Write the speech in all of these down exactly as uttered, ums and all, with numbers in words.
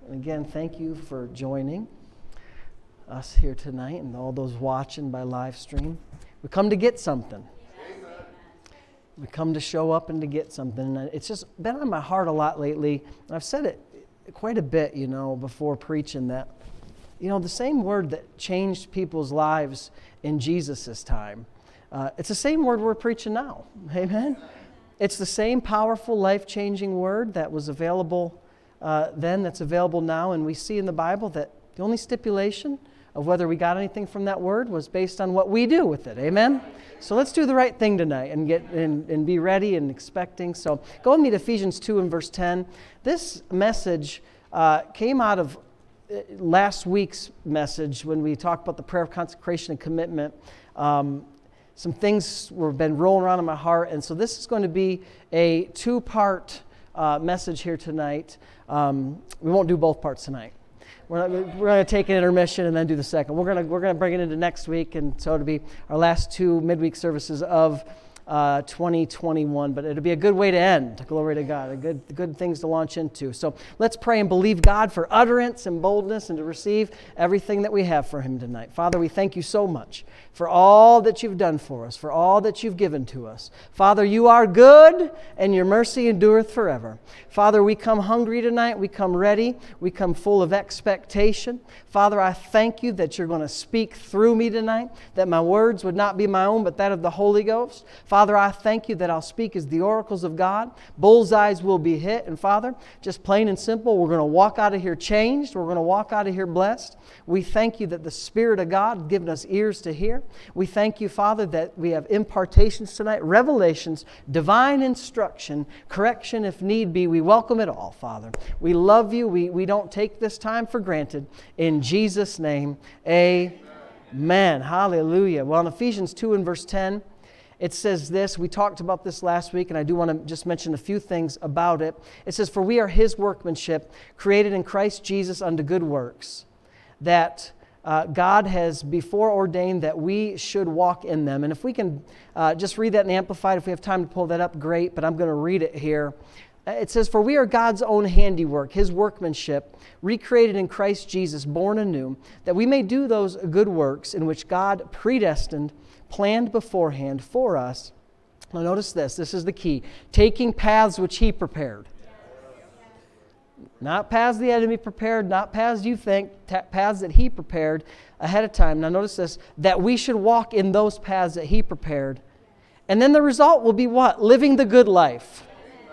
Again, thank you for joining us here tonight and all those watching by live stream. We come to get something. We come to show up and to get something. And it's just been on my heart a lot lately. And I've said it quite a bit, you know, before preaching that, you know, the same word that changed people's lives in Jesus' time, uh, it's the same word we're preaching now. Amen? It's the same powerful, life-changing word that was available uh, then that's available now. And we see in the Bible that the only stipulation of whether we got anything from that word was based on what we do with it. Amen? So let's do the right thing tonight and get and, and be ready and expecting. So go with me to Ephesians two and verse ten. This message uh, came out of last week's message when we talked about the prayer of consecration and commitment. Um, some things were been rolling around in my heart, and so this is going to be a two-part uh, message here tonight. Um, we won't do both parts tonight. We're, not, we're going to take an intermission and then do the second. We're going to we're going to bring it into next week, and so it'll be our last two midweek services of uh, twenty twenty-one. But it'll be a good way to end. Glory to God. A good good things to launch into. So let's pray and believe God for utterance and boldness and to receive everything that we have for Him tonight. Father, we thank you so much for all that you've done for us, for all that you've given to us. Father, you are good, and your mercy endureth forever. Father, we come hungry tonight. We come ready. We come full of expectation. Father, I thank you that you're going to speak through me tonight, that my words would not be my own, but that of the Holy Ghost. Father, I thank you that I'll speak as the oracles of God. Bullseyes will be hit. And Father, just plain and simple, we're going to walk out of here changed. We're going to walk out of here blessed. We thank you that the Spirit of God has given us ears to hear. We thank you, Father, that we have impartations tonight, revelations, divine instruction, correction if need be. We welcome it all, Father. We love you. We, we don't take this time for granted. In Jesus' name, amen. Amen. Hallelujah. Well, in Ephesians two and verse ten, it says this. We talked about this last week, and I do want to just mention a few things about it. It says, "For we are His workmanship, created in Christ Jesus unto good works, that uh, God has before ordained that we should walk in them." And if we can uh, just read that in the Amplified, if we have time to pull that up, great, but I'm going to read it here. It says, "For we are God's own handiwork, His workmanship, recreated in Christ Jesus, born anew, that we may do those good works in which God predestined, planned beforehand for us." Now notice this, this is the key. "Taking paths which He prepared." Not paths the enemy prepared, not paths you think, paths that He prepared ahead of time. Now notice this, "that we should walk in those paths that He prepared." And then the result will be what? Living the good life,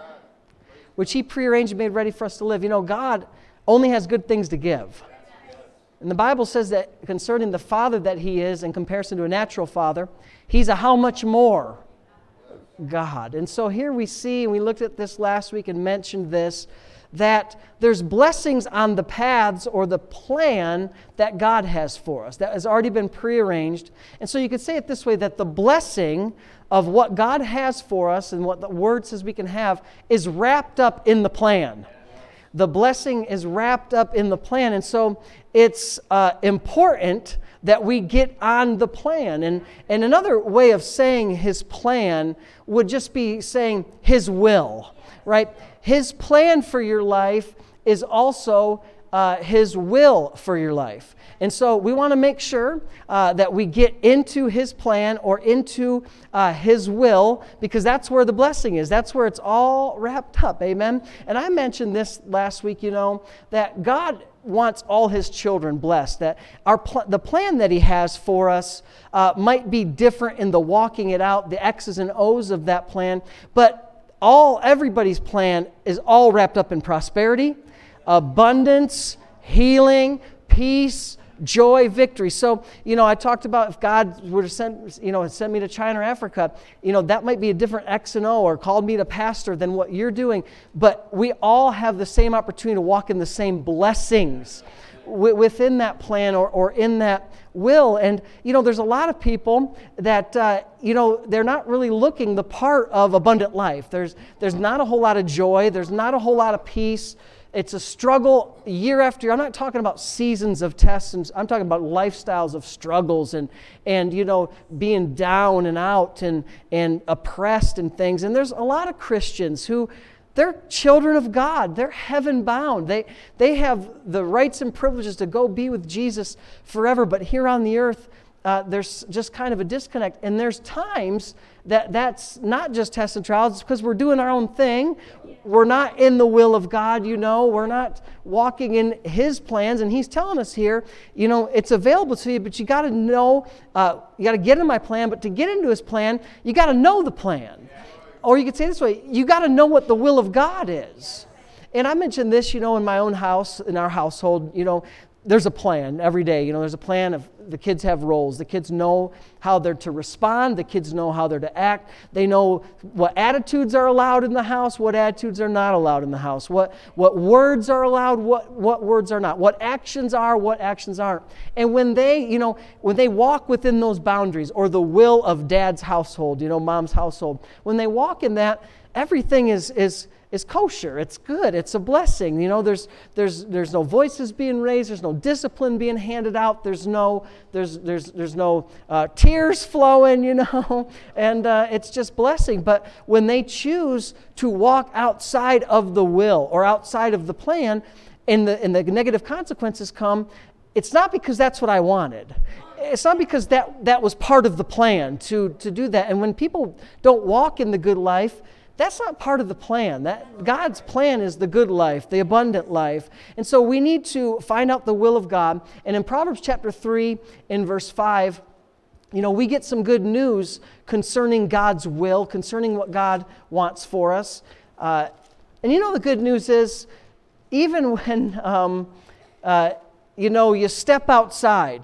which He prearranged and made ready for us to live. You know, God only has good things to give. And the Bible says that concerning the Father that He is in comparison to a natural father, He's a how much more God. And so here we see, and we looked at this last week and mentioned this, that there's blessings on the paths or the plan that God has for us, that has already been prearranged. And so you could say it this way, that the blessing of what God has for us and what the Word says we can have is wrapped up in the plan. The blessing is wrapped up in the plan. And so it's uh, important that we get on the plan. And, and another way of saying His plan would just be saying His will, right? His plan for your life is also uh, His will for your life. And so we want to make sure uh, that we get into His plan or into uh, His will, because that's where the blessing is. That's where it's all wrapped up. Amen? And I mentioned this last week, you know, that God wants all His children blessed, that our pl- the plan that He has for us uh, might be different in the walking it out, the X's and O's of that plan, but all everybody's plan is all wrapped up in prosperity, abundance, healing, peace, joy, victory. So, you know, I talked about if God were to send, you know, send me to China or Africa, you know, that might be a different X and O, or called me to pastor than what you're doing. But we all have the same opportunity to walk in the same blessings w- within that plan or, or in that will. And, you know, there's a lot of people that, uh, you know, they're not really looking the part of abundant life. There's, there's not a whole lot of joy. There's not a whole lot of peace. It's a struggle year after year. I'm not talking about seasons of tests. And I'm talking about lifestyles of struggles and, and you know, being down and out and, and oppressed and things. And there's a lot of Christians who they're children of God. They're heaven bound. They, they have the rights and privileges to go be with Jesus forever. But here on the earth, uh, there's just kind of a disconnect. And there's times that that's not just tests and trials. It's because we're doing our own thing. We're not in the will of God, you know. We're not walking in His plans. And He's telling us here, you know, it's available to you, but you got to know, uh, you got to get in my plan. But to get into His plan, you got to know the plan. Or you could say it this way, you got to know what the will of God is. And I mentioned this, you know, in my own house, in our household, you know, there's a plan every day. You know, there's a plan of the kids have roles. The kids know how they're to respond. The kids know how they're to act. They know what attitudes are allowed in the house, what attitudes are not allowed in the house, what, what words are allowed, what, what words are not, what actions are, what actions aren't. And when they, you know, when they walk within those boundaries or the will of Dad's household, you know, Mom's household, when they walk in that, everything is is is kosher. It's good. It's a blessing. You know, there's there's there's no voices being raised. There's no discipline being handed out. There's no there's there's there's no uh, tears flowing. You know, and uh, it's just blessing. But when they choose to walk outside of the will or outside of the plan, and the and the negative consequences come, it's not because that's what I wanted. It's not because that that was part of the plan to to do that. And when people don't walk in the good life, that's not part of the plan. That God's plan is the good life, the abundant life. And so we need to find out the will of God. And in Proverbs chapter three, in verse five, you know, we get some good news concerning God's will, concerning what God wants for us. Uh, and you know, the good news is, even when, um, uh, you know, you step outside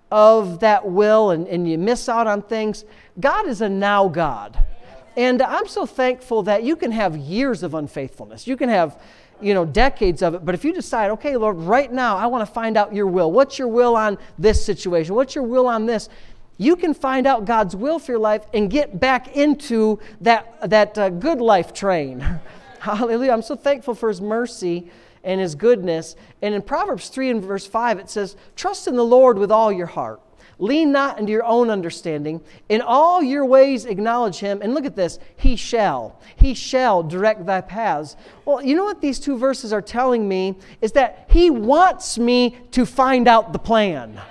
of that will and, and you miss out on things, God is a now God. And I'm so thankful that you can have years of unfaithfulness. You can have, you know, decades of it. But if you decide, okay, Lord, right now I want to find out your will. What's your will on this situation? What's your will on this? You can find out God's will for your life and get back into that, that uh, good life train. Hallelujah. I'm so thankful for His mercy and His goodness. And in Proverbs three and verse five, it says, trust in the Lord with all your heart. Lean not into your own understanding. In all your ways acknowledge Him. And look at this. He shall. He shall direct thy paths. Well, you know what these two verses are telling me? Is that He wants me to find out the plan.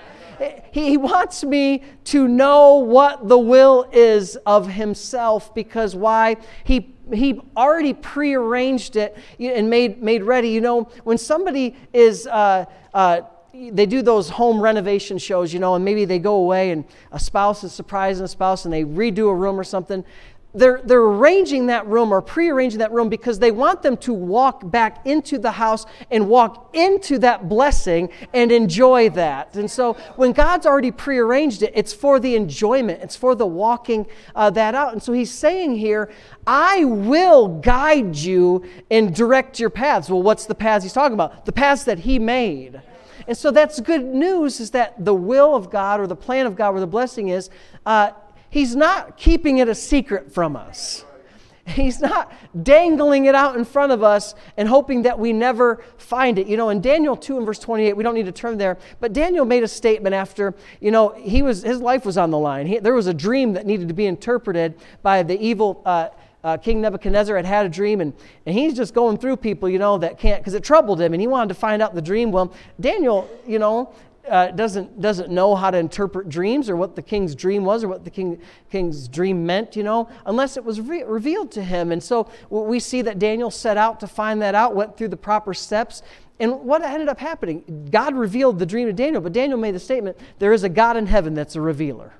He wants me to know what the will is of Himself. Because why? He He already prearranged it and made, made ready. You know, when somebody is... Uh, uh, They do those home renovation shows, you know, and maybe they go away and a spouse is surprising a spouse and they redo a room or something. They're, they're arranging that room or prearranging that room because they want them to walk back into the house and walk into that blessing and enjoy that. And so when God's already prearranged it, it's for the enjoyment. It's for the walking uh, that out. And so He's saying here, I will guide you and direct your paths. Well, what's the paths He's talking about? The paths that He made. And so that's good news, is that the will of God or the plan of God where the blessing is, uh, He's not keeping it a secret from us. He's not dangling it out in front of us and hoping that we never find it. You know, in Daniel two and verse twenty-eight, we don't need to turn there, but Daniel made a statement after, you know, he was his life was on the line. He, there was a dream that needed to be interpreted by the evil uh Uh, King Nebuchadnezzar had had a dream, and, and he's just going through people, you know, that can't, because it troubled him, and he wanted to find out the dream. Well, Daniel, you know, uh, doesn't doesn't know how to interpret dreams or what the king's dream was or what the king king's dream meant, you know, unless it was re- revealed to him. And so we see that Daniel set out to find that out, went through the proper steps. And what ended up happening? God revealed the dream to Daniel, but Daniel made the statement, there is a God in heaven that's a revealer.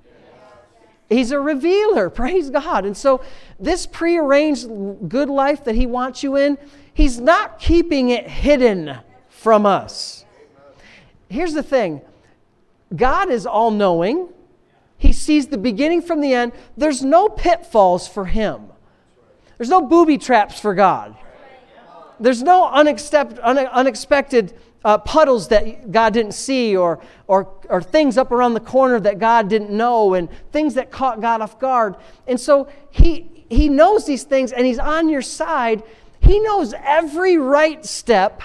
He's a revealer, praise God. And so this prearranged good life that He wants you in, He's not keeping it hidden from us. Here's the thing. God is all-knowing. He sees the beginning from the end. There's no pitfalls for Him. There's no booby traps for God. There's no unexpected, unexpected Uh, puddles that God didn't see, or, or or things up around the corner that God didn't know, and things that caught God off guard. And so he he knows these things, and He's on your side. He knows every right step,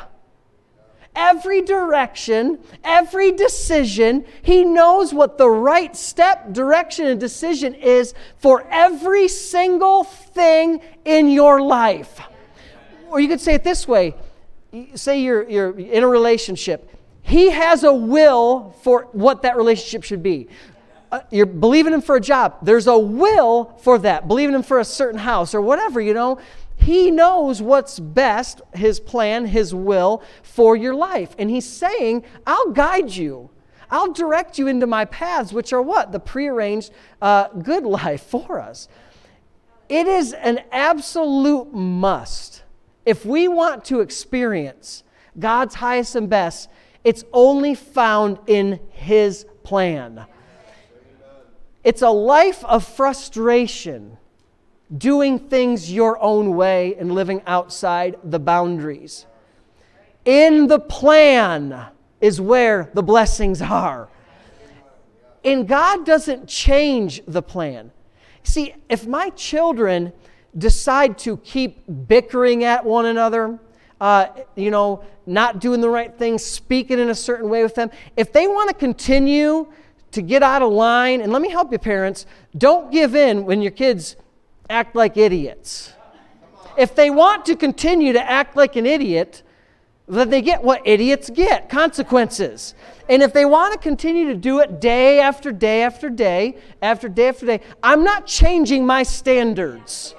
every direction, every decision. He knows what the right step, direction, and decision is for every single thing in your life. or you could say it this way. Say you're, you're in a relationship. He has a will for what that relationship should be. Uh, you're believing him for a job. There's a will for that. Believing him for a certain house or whatever, you know. He knows what's best, his plan, his will for your life. And he's saying, I'll guide you. I'll direct you into my paths, which are what? The prearranged uh, good life for us. It is an absolute must. If we want to experience God's highest and best, it's only found in his plan. It's a life of frustration, doing things your own way and living outside the boundaries. In the plan is where the blessings are. And God doesn't change the plan. See, if my children decide to keep bickering at one another, uh, you know, not doing the right thing, speaking in a certain way with them, if they want to continue to get out of line, and let me help you parents, don't give in when your kids act like idiots. If they want to continue to act like an idiot, then they get what idiots get, consequences. And if they want to continue to do it day after day after day, after day after day, I'm not changing my standards.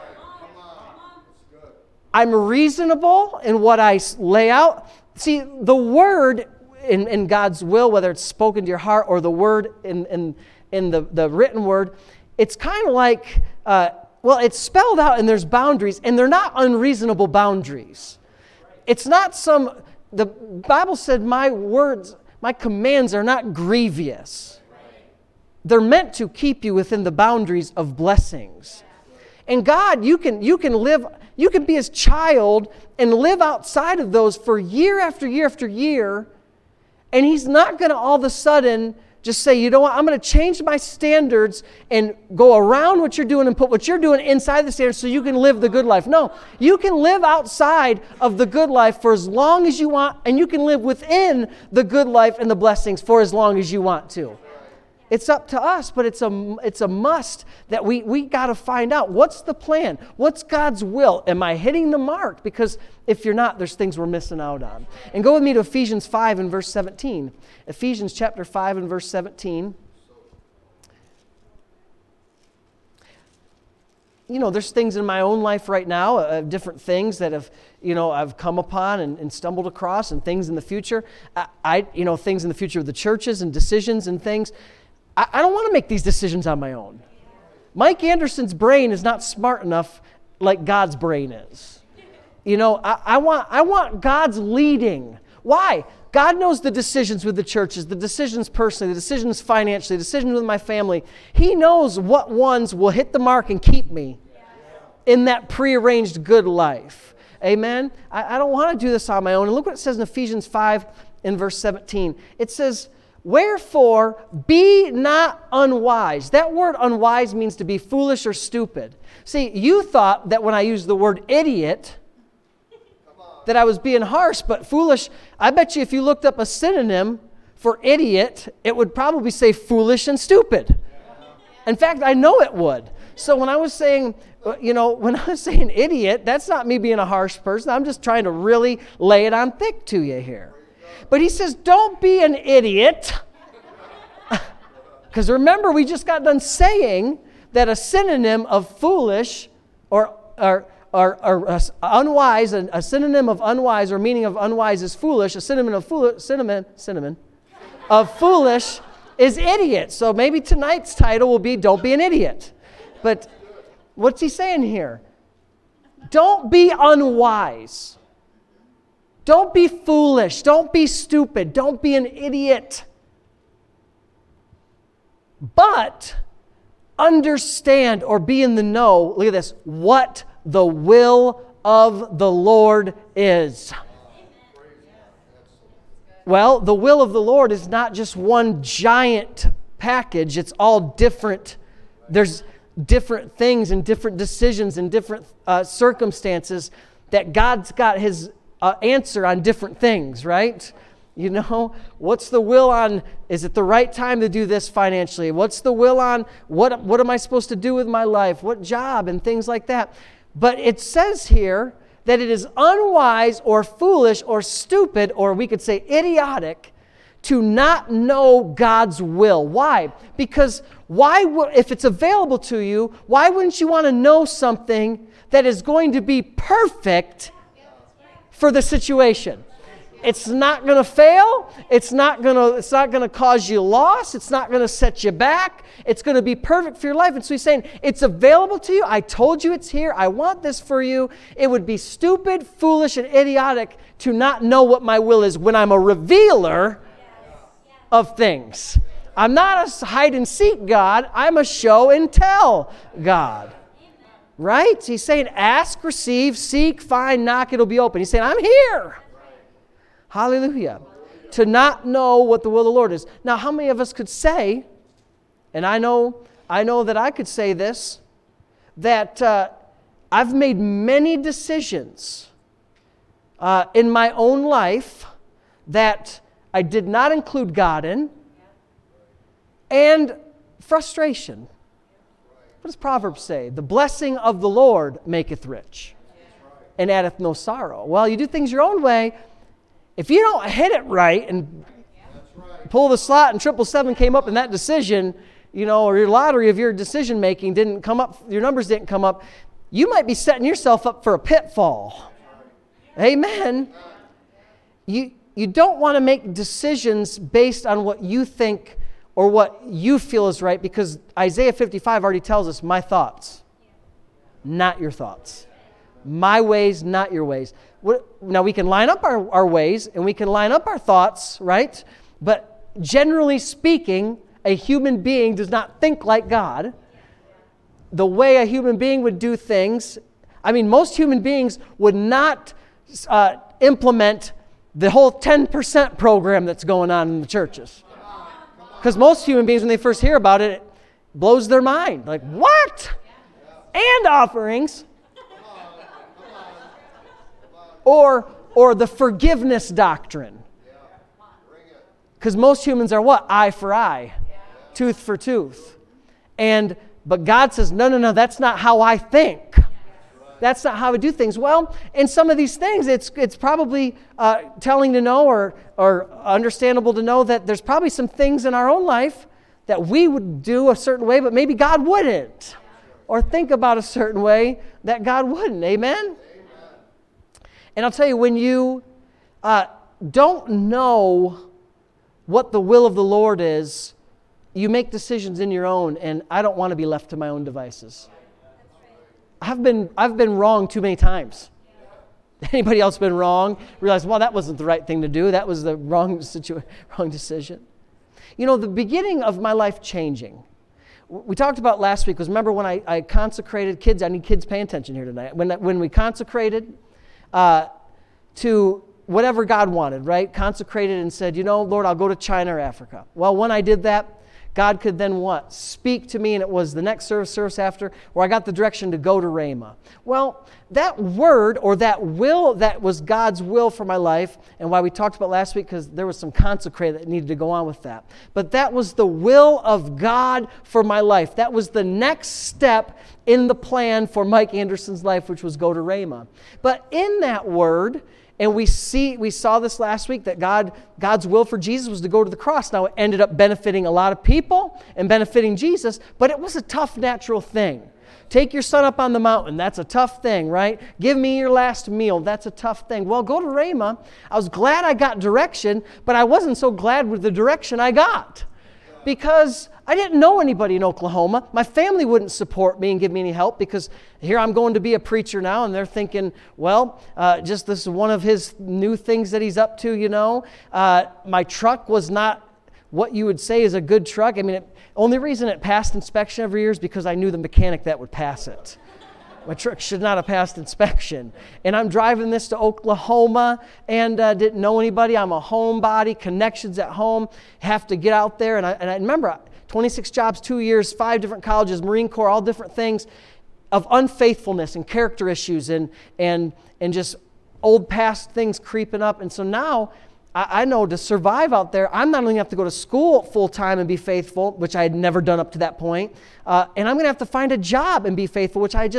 I'm reasonable in what I lay out. See, the word in, in God's will, whether it's spoken to your heart or the word in, in, in the, the written word, it's kind of like, uh, well, it's spelled out and there's boundaries, and they're not unreasonable boundaries. It's not some, the Bible said my words, my commands are not grievous. They're meant to keep you within the boundaries of blessings. And God, you can, you can live, you can be his child and live outside of those for year after year after year, and he's not going to all of a sudden just say, you know what, I'm going to change my standards and go around what you're doing and put what you're doing inside the standards so you can live the good life. No, you can live outside of the good life for as long as you want, and you can live within the good life and the blessings for as long as you want to. It's up to us, but it's a, it's a must that we, we got to find out. What's the plan? What's God's will? Am I hitting the mark? Because if you're not, there's things we're missing out on. And go with me to Ephesians five and verse seventeen. Ephesians chapter five and verse seventeen. You know, there's things in my own life right now, uh, different things that have, you know, I've come upon and, and stumbled across, and things in the future. I, I, you know, things in the future of the churches and decisions and things. I, I don't want to make these decisions on my own. Mike Anderson's brain is not smart enough like God's brain is. You know, I, I want I want God's leading. Why? God knows the decisions with the churches, the decisions personally, the decisions financially, the decisions with my family. He knows what ones will hit the mark and keep me in that prearranged good life. Amen? I, I don't want to do this on my own. And look what it says in Ephesians five in verse seventeen. It says, wherefore, be not unwise. That word unwise means to be foolish or stupid. See, you thought that when I used the word idiot, that I was being harsh, but foolish. I bet you if you looked up a synonym for idiot, it would probably say foolish and stupid. In fact, I know it would. So when I was saying, you know, when I was saying idiot, that's not me being a harsh person. I'm just trying to really lay it on thick to you here. But he says, don't be an idiot. Because remember, we just got done saying that a synonym of foolish or, or Or, or uh, unwise, a, a synonym of unwise or meaning of unwise is foolish. A synonym of foolish, cinnamon, cinnamon, of foolish is idiot. So maybe tonight's title will be "Don't be an idiot." But what's he saying here? Don't be unwise. Don't be foolish. Don't be stupid. Don't be an idiot. But understand or be in the know. Look at this. What the will of the Lord is. Well, the will of the Lord is not just one giant package. It's all different. There's different things and different decisions and different uh, circumstances that God's got his uh, answer on different things, right? You know, what's the will on, is it the right time to do this financially? What's the will on, what, what am I supposed to do with my life? What job and things like that? But it says here that it is unwise or foolish or stupid, or we could say idiotic, to not know God's will. Why? Because why, w- if it's available to you, why wouldn't you want to know something that is going to be perfect for the situation? It's not going to fail. It's not going to it's not going to cause you loss. It's not going to set you back. It's going to be perfect for your life. And so he's saying, it's available to you. I told you it's here. I want this for you. It would be stupid, foolish, and idiotic to not know what my will is when I'm a revealer of things. I'm not a hide and seek God. I'm a show and tell God. Right? He's saying, ask, receive, seek, find, knock, it'll be open. He's saying, I'm here. Hallelujah. To not know what the will of the Lord is. Now, how many of us could say, and I know, I know that I could say this, that uh, I've made many decisions uh, in my own life that I did not include God in, and frustration. What does Proverbs say? The blessing of the Lord maketh rich, and addeth no sorrow. Well, you do things your own way. If you don't hit it right and pull the slot and triple seven came up in that decision, you know, or your lottery of your decision making didn't come up, your numbers didn't come up, you might be setting yourself up for a pitfall. Amen. You you don't want to make decisions based on what you think or what you feel is right, because Isaiah fifty-five already tells us, my thoughts, not your thoughts. My ways, not your ways. Now, we can line up our, our ways and we can line up our thoughts, right? But generally speaking, a human being does not think like God. The way a human being would do things, I mean, most human beings would not uh, implement the whole ten percent program that's going on in the churches. Because most human beings, when they first hear about it, it blows their mind. Like, what? And offerings. Or, or the forgiveness doctrine. Because most humans are what? Eye for eye. Tooth for tooth. And, but God says, no, no, no, that's not how I think. That's not how I do things. Well, in some of these things, it's it's probably uh, telling to know or, or understandable to know that there's probably some things in our own life that we would do a certain way, but maybe God wouldn't. Or think about a certain way that God wouldn't. Amen? And I'll tell you, when you uh, don't know what the will of the Lord is, you make decisions in your own, and I don't want to be left to my own devices. I've been I've been wrong too many times. Anybody else been wrong? Realize, well, that wasn't the right thing to do. That was the wrong situ- wrong decision. You know, the beginning of my life changing. We talked about last week, because remember when I, I consecrated kids, I need kids paying attention here tonight. When, when we consecrated uh, to whatever God wanted, right? Consecrated and said, you know, Lord, I'll go to China or Africa. Well, when I did that, God could then what? Speak to me, and it was the next service, service after, where I got the direction to go to Rhema. Well, that word or that will that was God's will for my life, and why we talked about last week, because there was some consecrated that needed to go on with that. But that was the will of God for my life. That was the next step in the plan for Mike Anderson's life, which was go to Rhema. But in that word, and we see, we saw this last week, that God, God's will for Jesus was to go to the cross. Now, it ended up benefiting a lot of people and benefiting Jesus, but it was a tough natural thing. Take your son up on the mountain. That's a tough thing, right? Give me your last meal. That's a tough thing. Well, go to Rhema. I was glad I got direction, but I wasn't so glad with the direction I got, because I didn't know anybody in Oklahoma. My family wouldn't support me and give me any help, because here I'm going to be a preacher now, and they're thinking, well, uh, just this is one of his new things that he's up to, you know. Uh, my truck was not what you would say is a good truck. I mean, it, only reason it passed inspection every year is because I knew the mechanic that would pass it. My truck should not have passed inspection. And I'm driving this to Oklahoma and uh, didn't know anybody. I'm a homebody, connections at home, have to get out there. And I, and I remember twenty-six jobs, two years, five different colleges, Marine Corps, all different things of unfaithfulness and character issues and and and just old past things creeping up. And so now I, I know to survive out there, I'm not only going to have to go to school full time and be faithful, which I had never done up to that point, uh, and I'm going to have to find a job and be faithful, which I just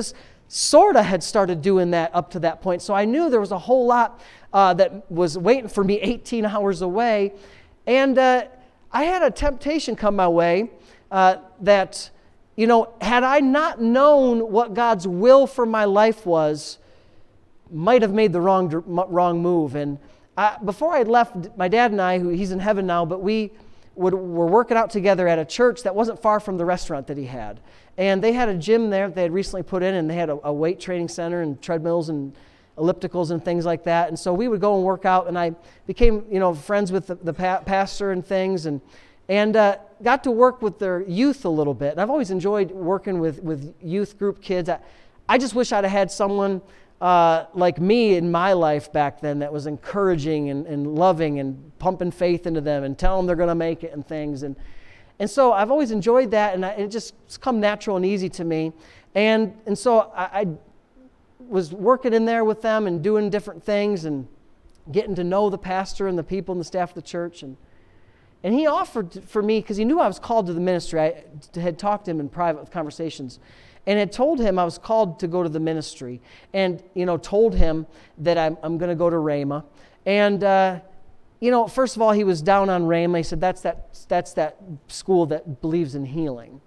sort of had started doing that up to that point. So I knew there was a whole lot uh, that was waiting for me eighteen hours away. And uh, I had a temptation come my way uh, that, you know, had I not known what God's will for my life was, might have made the wrong wrong move. And I, before I left, my dad and I, who he's in heaven now, but we would, were working out together at a church that wasn't far from the restaurant that he had. And they had a gym there that they had recently put in, and they had a, a weight training center and treadmills and ellipticals and things like that. And so we would go and work out, and I became, you know, friends with the, the pa- pastor and things, and and uh, got to work with their youth a little bit. And I've always enjoyed working with, with youth group kids. I, I just wish I'd have had someone uh, like me in my life back then that was encouraging and, and loving and pumping faith into them and telling them they're going to make it and things. And and so I've always enjoyed that, and I, it just it's come natural and easy to me. And and so I, I was working in there with them and doing different things and getting to know the pastor and the people and the staff of the church. And And he offered for me, because he knew I was called to the ministry. I had talked to him in private conversations and had told him I was called to go to the ministry, and, you know, told him that I'm, I'm going to go to Rhema. And, uh, you know, first of all, he was down on Rhema. He said, that's that, that's that school that believes in healing.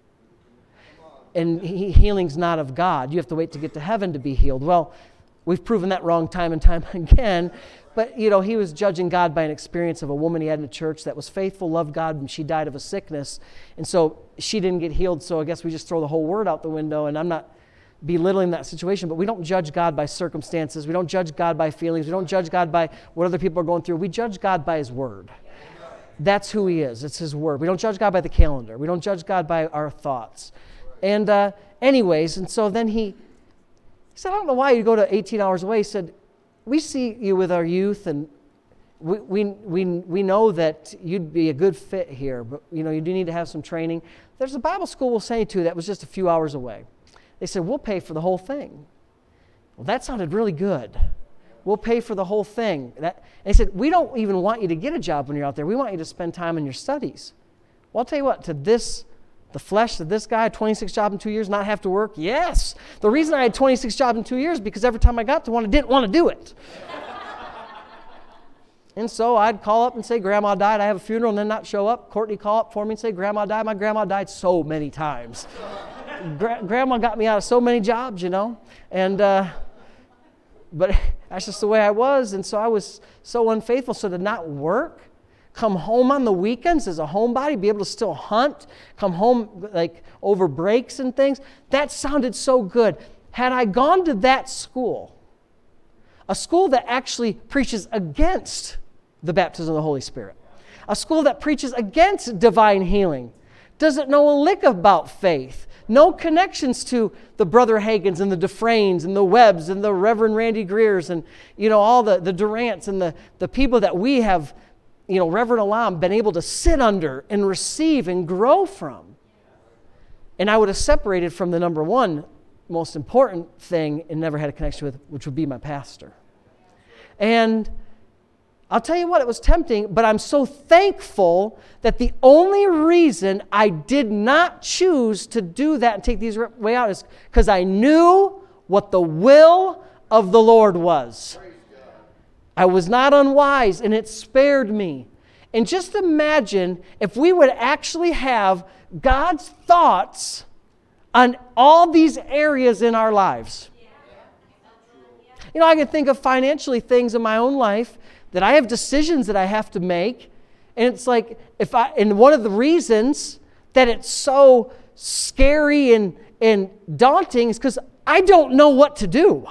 And he, healing's not of God. You have to wait to get to heaven to be healed. Well, we've proven that wrong time and time again. But, you know, he was judging God by an experience of a woman he had in the church that was faithful, loved God, and she died of a sickness. And so she didn't get healed, so I guess we just throw the whole word out the window. And I'm not belittling that situation, but we don't judge God by circumstances. We don't judge God by feelings. We don't judge God by what other people are going through. We judge God by His Word. That's who He is. It's His Word. We don't judge God by the calendar. We don't judge God by our thoughts. And uh, anyways, and so then he, he said, I don't know why you go to eighteen hours away. He said, we see you with our youth, and we, we we we know that you'd be a good fit here, but you know you do need to have some training. There's a Bible school we'll send you to that was just a few hours away. They said, we'll pay for the whole thing. Well, that sounded really good. We'll pay for the whole thing. That, and they said, we don't even want you to get a job when you're out there. We want you to spend time in your studies. Well, I'll tell you what, to this, the flesh, to this guy, twenty-six jobs in two years, not have to work? Yes. The reason I had twenty-six jobs in two years is because every time I got to one, I didn't want to do it. And so I'd call up and say, Grandma died. I have a funeral, and then not show up. Courtney call up for me and say, Grandma died. My grandma died so many times. Gra- grandma got me out of so many jobs, you know. And, uh, but that's just the way I was. And so I was so unfaithful. So to not work, come home on the weekends as a homebody, be able to still hunt, come home like over breaks and things, that sounded so good. Had I gone to that school, a school that actually preaches against the baptism of the Holy Spirit, a school that preaches against divine healing, doesn't know a lick about faith, no connections to the Brother Hagins and the Dufresnes and the Webbs and the Reverend Randy Greers and, you know, all the, the Durants and the, the people that we have, you know, Reverend Alam, been able to sit under and receive and grow from. And I would have separated from the number one most important thing and never had a connection with, which would be my pastor. And I'll tell you what, it was tempting, but I'm so thankful that the only reason I did not choose to do that and take these way out is because I knew what the will of the Lord was. I was not unwise, and it spared me. And just imagine if we would actually have God's thoughts on all these areas in our lives. You know, I can think of financially things in my own life that I have decisions that I have to make. And it's like, if I, and one of the reasons that it's so scary and, and daunting is because I don't know what to do.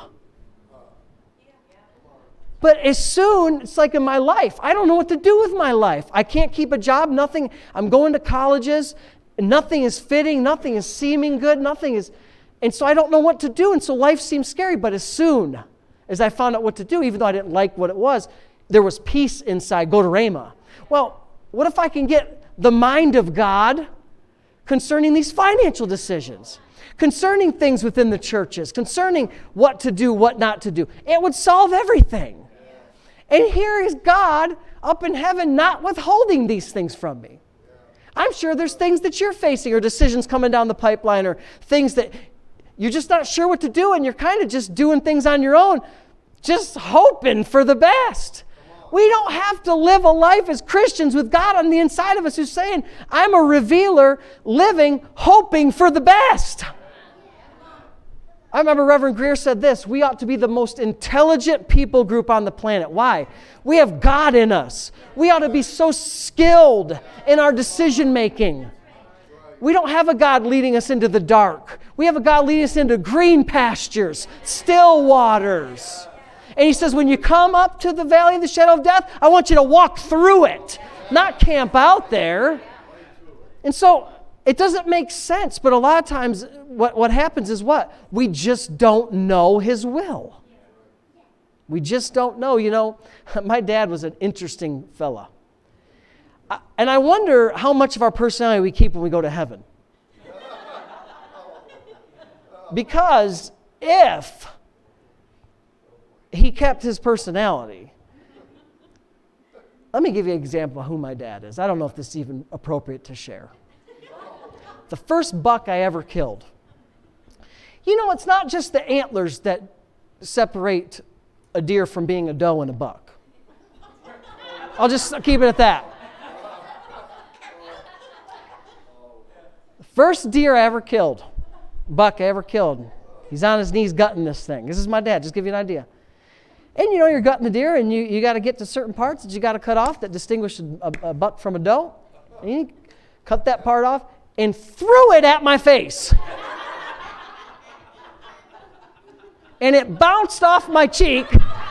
But as soon, it's like in my life, I don't know what to do with my life. I can't keep a job, nothing, I'm going to colleges, nothing is fitting, nothing is seeming good, nothing is, and so I don't know what to do, and so life seems scary. But as soon as I found out what to do, even though I didn't like what it was, there was peace inside. Go to Rhema. Well, what if I can get the mind of God concerning these financial decisions, concerning things within the churches, concerning what to do, what not to do? It would solve everything. And here is God up in heaven not withholding these things from me. I'm sure there's things that you're facing or decisions coming down the pipeline or things that you're just not sure what to do, and you're kind of just doing things on your own, just hoping for the best. We don't have to live a life as Christians with God on the inside of us who's saying, I'm a revealer living, hoping for the best. I remember Reverend Greer said this, we ought to be the most intelligent people group on the planet. Why? We have God in us. We ought to be so skilled in our decision making. We don't have a God leading us into the dark. We have a God leading us into green pastures, still waters. And he says, when you come up to the valley of the shadow of death, I want you to walk through it, not camp out there. And so it doesn't make sense, but a lot of times what, what happens is what? We just don't know His will. We just don't know. You know, my dad was an interesting fella. I, and I wonder how much of our personality we keep when we go to heaven. Because if he kept his personality, let me give you an example of who my dad is. I don't know if this is even appropriate to share. The first buck I ever killed. You know, it's not just the antlers that separate a deer from being a doe and a buck. I'll just keep it at that. The first deer I ever killed, buck I ever killed, he's on his knees gutting this thing. This is my dad, just to give you an idea. And you know, you're gutting the deer, and you, you got to get to certain parts that you got to cut off that distinguish a, a buck from a doe. And you cut that part off and threw it at my face. And it bounced off my cheek.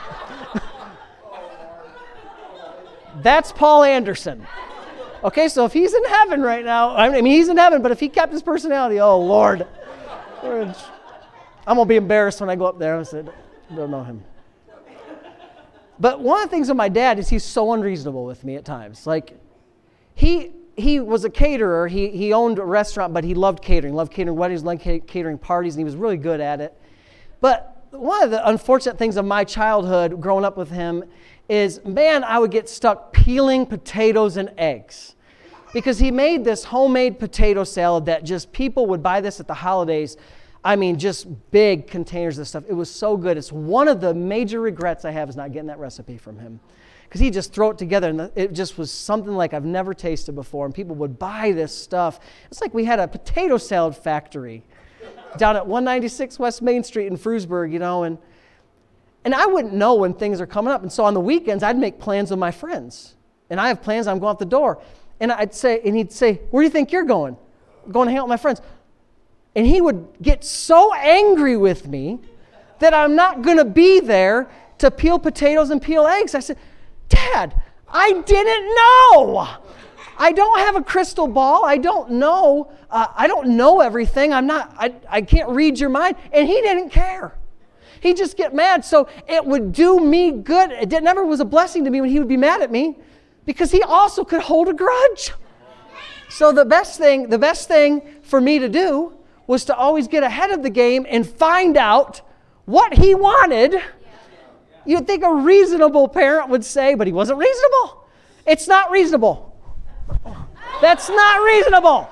That's Paul Anderson. Okay, so if he's in heaven right now, I mean, he's in heaven, but if he kept his personality, oh, Lord. I'm going to be embarrassed when I go up there. I said, don't know him. But one of the things with my dad is he's so unreasonable with me at times. Like, he he was a caterer. He he owned a restaurant, but he loved catering. Loved catering weddings, loved catering parties, and he was really good at it. But one of the unfortunate things of my childhood growing up with him is, man, I would get stuck peeling potatoes and eggs. Because he made this homemade potato salad that just people would buy this at the holidays. I mean, just big containers of stuff. It was so good. It's one of the major regrets I have is not getting that recipe from him. Because he'd just throw it together, and it just was something like I've never tasted before. And people would buy this stuff. It's like we had a potato salad factory down at one ninety-six West Main Street in Frewsburg, you know. And, and I wouldn't know when things are coming up. And so on the weekends, I'd make plans with my friends. And I have plans, I'm going out the door. And I'd say, and he'd say, where do you think you're going? I'm going to hang out with my friends. And he would get so angry with me that I'm not going to be there to peel potatoes and peel eggs. I said, Dad, I didn't know. I don't have a crystal ball. I don't know. Uh, I don't know everything. I'm not, I, I can't read your mind. And he didn't care. He'd just get mad. So it would do me good. It never was a blessing to me when he would be mad at me because he also could hold a grudge. So the best thing, the best thing for me to do was to always get ahead of the game and find out what he wanted. You'd think a reasonable parent would say, but he wasn't reasonable. It's not reasonable. That's not reasonable.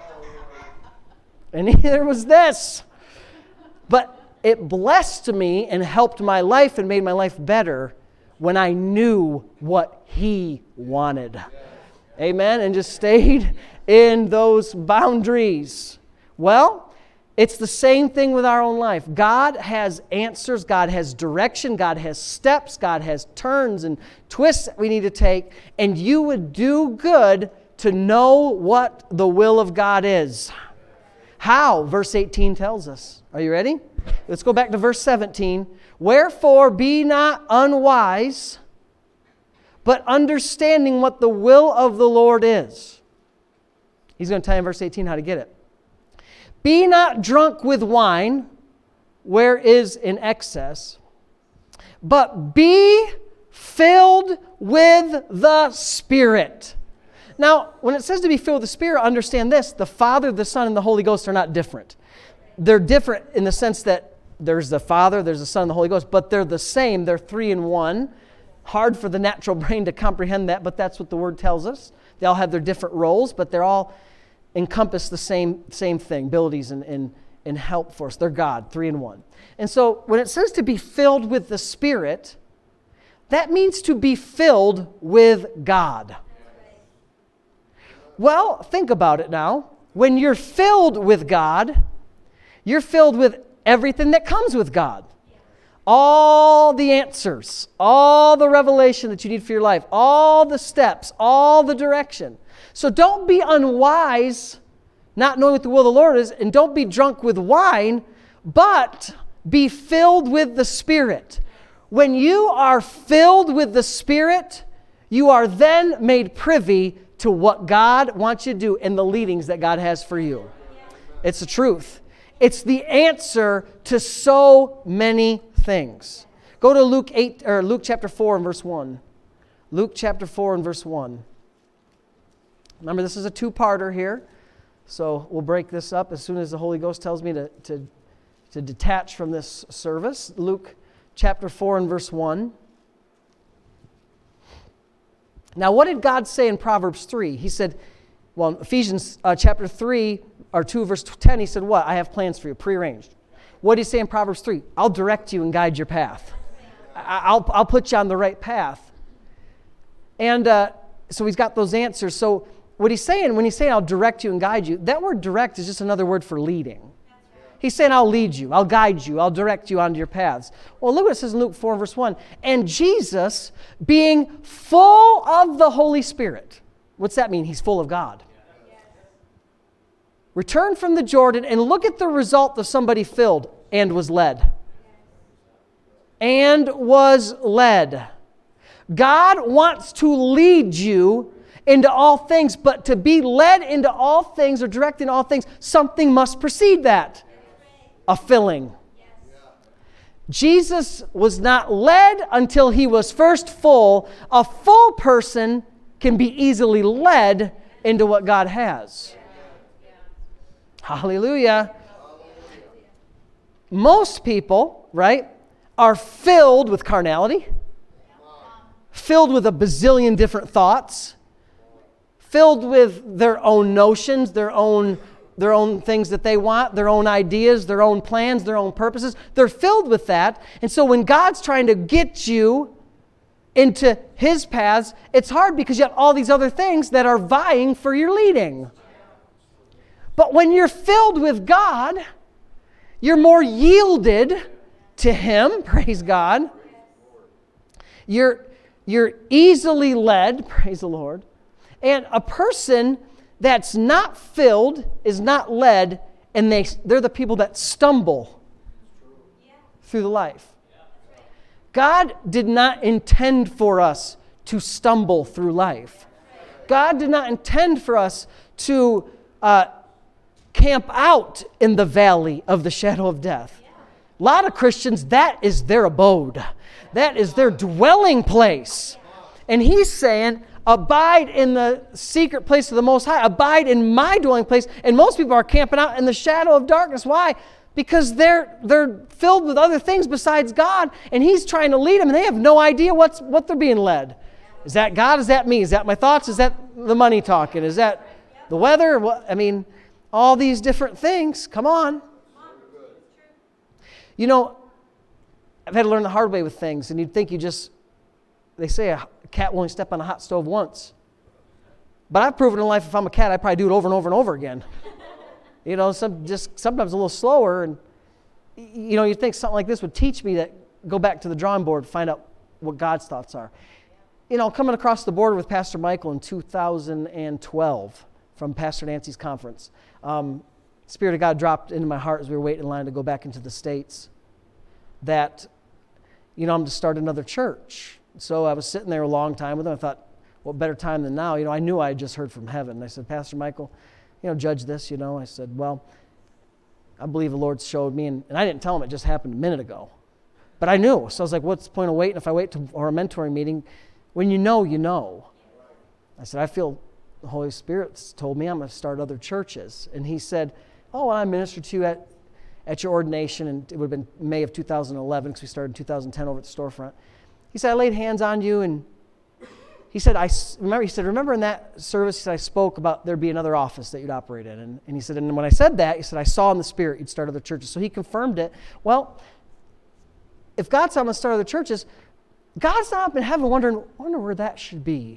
And neither was this. But it blessed me and helped my life and made my life better when I knew what he wanted. Amen? And just stayed in those boundaries. Well, it's the same thing with our own life. God has answers. God has direction. God has steps. God has turns and twists that we need to take. And you would do good to know what the will of God is. How? Verse eighteen tells us. Are you ready? Let's go back to verse seventeen. Wherefore be not unwise, but understanding what the will of the Lord is. He's going to tell you in verse eighteen how to get it. Be not drunk with wine, where is in excess, but be filled with the Spirit. Now, when it says to be filled with the Spirit, understand this. The Father, the Son, and the Holy Ghost are not different. They're different in the sense that there's the Father, there's the Son, and the Holy Ghost, but they're the same. They're three in one. Hard for the natural brain to comprehend that, but that's what the Word tells us. They all have their different roles, but they're all encompass the same same thing, abilities and, and, and help for us. They're God, three in one. And so when it says to be filled with the Spirit, that means to be filled with God. Well, think about it now. When you're filled with God, you're filled with everything that comes with God. All the answers, all the revelation that you need for your life, all the steps, all the direction. So don't be unwise, not knowing what the will of the Lord is, and don't be drunk with wine, but be filled with the Spirit. When you are filled with the Spirit, you are then made privy to what God wants you to do and the leadings that God has for you. It's the truth. It's the answer to so many things. Go to Luke eight or Luke chapter four and verse one. Luke chapter four and verse one. Remember, this is a two-parter here, so we'll break this up as soon as the Holy Ghost tells me to, to, to detach from this service. Luke chapter four and verse one. Now, what did God say in Proverbs three? He said, well, in Ephesians uh, chapter three, or two, verse ten, he said, what? I have plans for you, prearranged. What did he say in Proverbs three? I'll direct you and guide your path. I'll, I'll put you on the right path. And uh, so he's got those answers. So what he's saying, when he's saying I'll direct you and guide you, that word direct is just another word for leading. He's saying I'll lead you, I'll guide you, I'll direct you onto your paths. Well, look what it says in Luke four, verse one. And Jesus, being full of the Holy Spirit. What's that mean? He's full of God. Returned from the Jordan, and look at the result of somebody filled and was led. And was led. God wants to lead you into all things, but to be led into all things or directed in all things, something must precede that. A filling. Jesus was not led until he was first full. A full person can be easily led into what God has. Hallelujah. Most people, right, are filled with carnality, filled with a bazillion different thoughts, filled with their own notions, their own their own things that they want, their own ideas, their own plans, their own purposes. They're filled with that. And so when God's trying to get you into His paths, it's hard because you have all these other things that are vying for your leading. But when you're filled with God, you're more yielded to Him, praise God. You're, you're easily led, praise the Lord. And a person that's not filled is not led, and they, they're the people that stumble through the life. God did not intend for us to stumble through life. God did not intend for us to uh, camp out in the valley of the shadow of death. A lot of Christians, that is their abode. That is their dwelling place. And He's saying, abide in the secret place of the Most High. Abide in my dwelling place. And most people are camping out in the shadow of darkness. Why? Because they're they're filled with other things besides God, and He's trying to lead them, and they have no idea what's what they're being led. Is that God? Is that me? Is that my thoughts? Is that the money talking? Is that the weather? What, I mean, all these different things. Come on. You know, I've had to learn the hard way with things, and you'd think you just, they say a cat will only step on a hot stove once. But I've proven in life if I'm a cat, I probably do it over and over and over again. You know, some just sometimes a little slower, and you know, you'd think something like this would teach me that go back to the drawing board, find out what God's thoughts are. You know, coming across the border with Pastor Michael in two thousand twelve from Pastor Nancy's conference, um, Spirit of God dropped into my heart as we were waiting in line to go back into the States that, you know, I'm to start another church. So I was sitting there a long time with him. I thought, what better time than now? You know, I knew I had just heard from heaven. And I said, Pastor Michael, you know, judge this, you know. I said, well, I believe the Lord showed me, and, and I didn't tell him it just happened a minute ago. But I knew. So I was like, what's the point of waiting? If I wait to, or a mentoring meeting, when you know, you know. I said, I feel the Holy Spirit's told me I'm going to start other churches. And he said, oh, well, I ministered to you at, at your ordination, and it would have been May of two thousand eleven because we started in two thousand ten over at the storefront. He said, I laid hands on you, and he said, I remember, he said, remember in that service, he said, I spoke about there'd be another office that you'd operate in. And, and he said, and when I said that, he said, I saw in the Spirit you'd start other churches. So he confirmed it. Well, if God's not going to start other churches, God's not up in heaven wondering, wonder where that should be.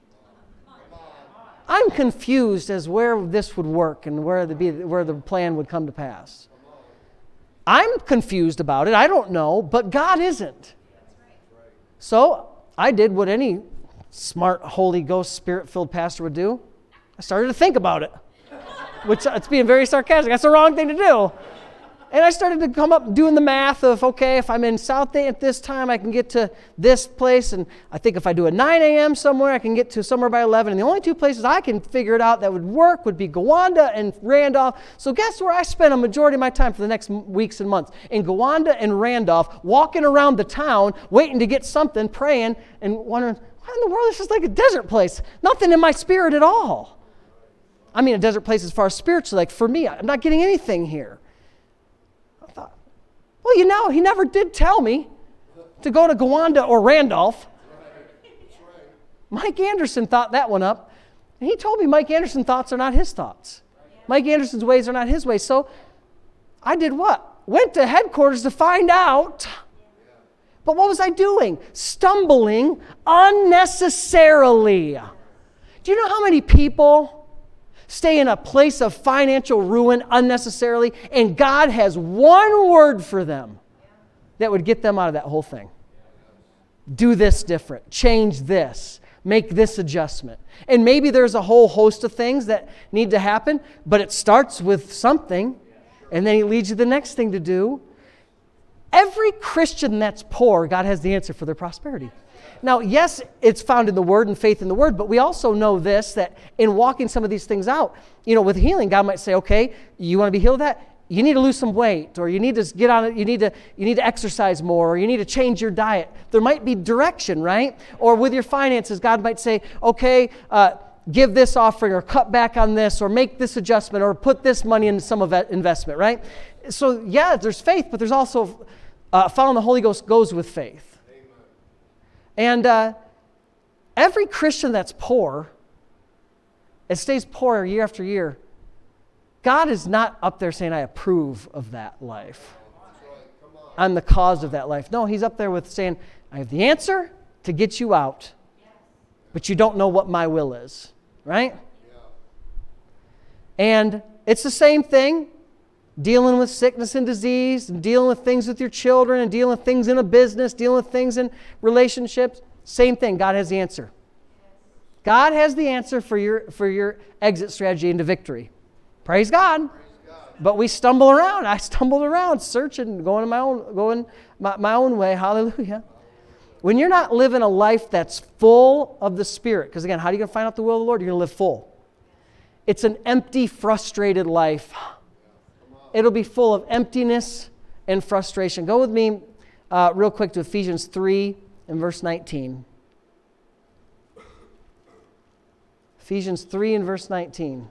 I'm confused as where this would work and where the, where the plan would come to pass. I'm confused about it. I don't know, but God isn't. So I did what any smart, Holy Ghost, Spirit-filled pastor would do. I started to think about it, which it's being very sarcastic. That's the wrong thing to do. And I started to come up doing the math of, okay, if I'm in South Dayton at this time, I can get to this place. And I think if I do a nine a.m. somewhere, I can get to somewhere by eleven. And the only two places I can figure it out that would work would be Gowanda and Randolph. So guess where I spend a majority of my time for the next weeks and months? In Gowanda and Randolph, walking around the town, waiting to get something, praying, and wondering, what in the world? This is like a desert place. Nothing in my spirit at all. I mean, a desert place as far as spiritually, like for me, I'm not getting anything here. Well, you know, he never did tell me to go to Gowanda or Randolph. Mike Anderson thought that one up. And he told me Mike Anderson's thoughts are not his thoughts. Mike Anderson's ways are not his ways. So I did what? Went to headquarters to find out. But what was I doing? Stumbling unnecessarily. Do you know how many people stay in a place of financial ruin unnecessarily, and God has one word for them that would get them out of that whole thing? Do this different. Change this. Make this adjustment. And maybe there's a whole host of things that need to happen, but it starts with something, and then he leads you to the next thing to do. Every Christian that's poor, God has the answer for their prosperity. Now, yes, it's found in the Word and faith in the Word, but we also know this, that in walking some of these things out, you know, with healing, God might say, okay, you want to be healed of that? You need to lose some weight, or you need to get on it, you need to you need to exercise more, or you need to change your diet. There might be direction, right? Or with your finances, God might say, okay, uh, give this offering, or cut back on this, or make this adjustment, or put this money into some of that investment, right? So, yeah, there's faith, but there's also uh, following the Holy Ghost goes with faith. And uh, every Christian that's poor, it stays poor year after year, God is not up there saying, I approve of that life. I'm the cause of that life. No, he's up there with saying, I have the answer to get you out, but you don't know what my will is, right? And it's the same thing, dealing with sickness and disease, and dealing with things with your children, and dealing with things in a business, dealing with things in relationships. Same thing. God has the answer. God has the answer for your for your exit strategy into victory. Praise God. Praise God. But we stumble around. I stumbled around, searching, going my own going my, my own way. Hallelujah. When you're not living a life that's full of the Spirit, because again, how are you going to find out the will of the Lord? You're going to live full. It's an empty, frustrated life. It'll be full of emptiness and frustration. Go with me uh, real quick to Ephesians three and verse nineteen. Ephesians three and verse nineteen.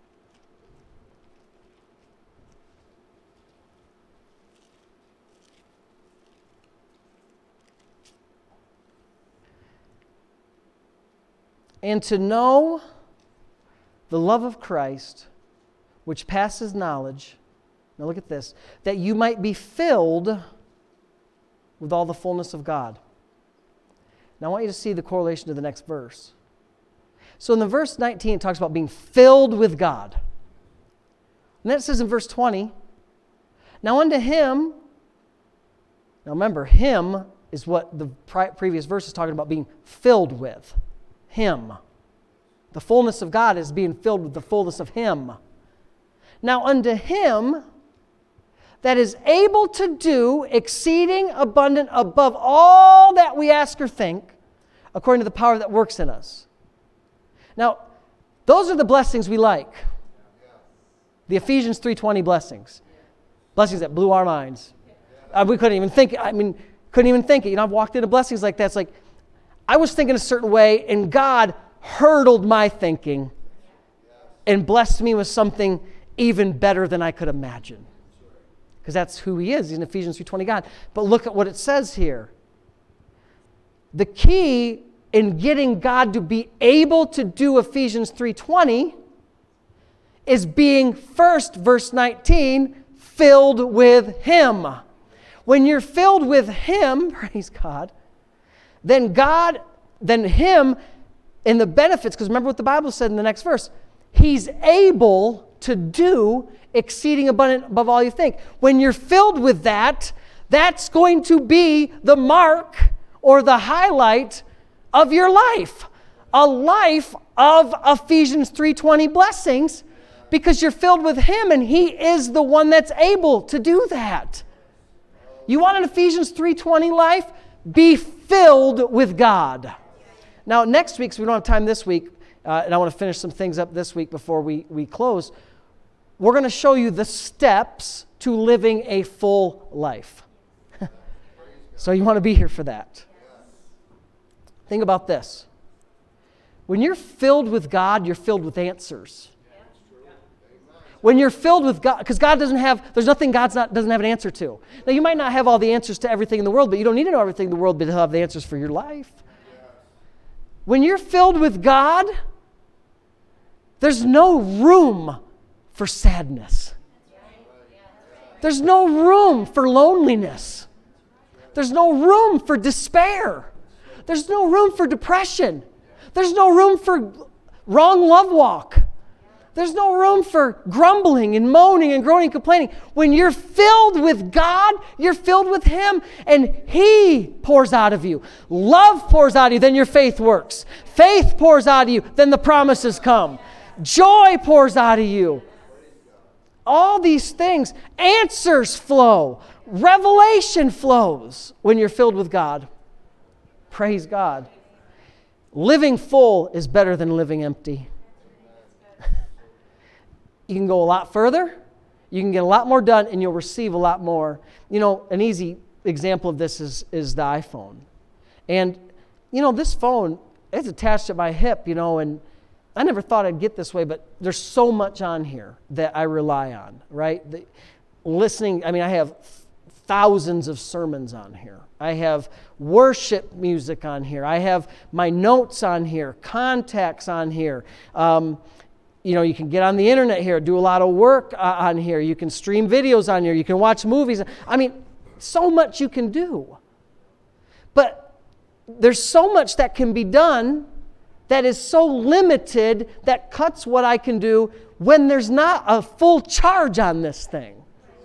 And to know the love of Christ, which passes knowledge. Now look at this. That you might be filled with all the fullness of God. Now I want you to see the correlation to the next verse. So in the verse nineteen, it talks about being filled with God. And then it says in verse twenty, now unto him, now remember, him is what the previous verse is talking about being filled with. Him. The fullness of God is being filled with the fullness of him. Now unto him that is able to do exceeding abundant above all that we ask or think, according to the power that works in us. Now, those are the blessings we like. The Ephesians three twenty blessings. Blessings that blew our minds. Uh, we couldn't even think, I mean, couldn't even think it. You know, I've walked into blessings like that. It's like, I was thinking a certain way, and God hurdled my thinking and blessed me with something even better than I could imagine. Because that's who he is. He's an Ephesians three twenty God. But look at what it says here. The key in getting God to be able to do Ephesians three twenty is being first, verse nineteen, filled with Him. When you're filled with Him, praise God, then God, then Him and the benefits, because remember what the Bible said in the next verse, He's able to do exceeding abundant above all you think. When you're filled with that, that's going to be the mark or the highlight of your life. A life of Ephesians three twenty blessings, because you're filled with Him and He is the one that's able to do that. You want an Ephesians three twenty life? Be filled with God. Now, next week, so we don't have time this week, uh, and I want to finish some things up this week before we, we close, we're going to show you the steps to living a full life. So you want to be here for that. Think about this. When you're filled with God, you're filled with answers. When you're filled with God, because God doesn't have, there's nothing God doesn't have an answer to. Now, you might not have all the answers to everything in the world, but you don't need to know everything in the world to have the answers for your life. When you're filled with God, there's no room for sadness. There's no room for loneliness. There's no room for despair. There's no room for depression. There's no room for wrong love walk. There's no room for grumbling and moaning and groaning and complaining. When you're filled with God, you're filled with Him, and He pours out of you. Love pours out of you, then your faith works. Faith pours out of you, then the promises come. Joy pours out of you. All these things, answers flow. Revelation flows when you're filled with God. Praise God. Living full is better than living empty. You can go a lot further, you can get a lot more done, and you'll receive a lot more. You know, an easy example of this is, is the iPhone. And, you know, this phone, it's attached to my hip, you know, and I never thought I'd get this way, but there's so much on here that I rely on, right? The, listening, I mean, I have thousands of sermons on here. I have worship music on here. I have my notes on here, contacts on here. Um, You know, you can get on the internet here, do a lot of work uh, on here. You can stream videos on here. You can watch movies. I mean, so much you can do. But there's so much that can be done that is so limited that cuts what I can do when there's not a full charge on this thing.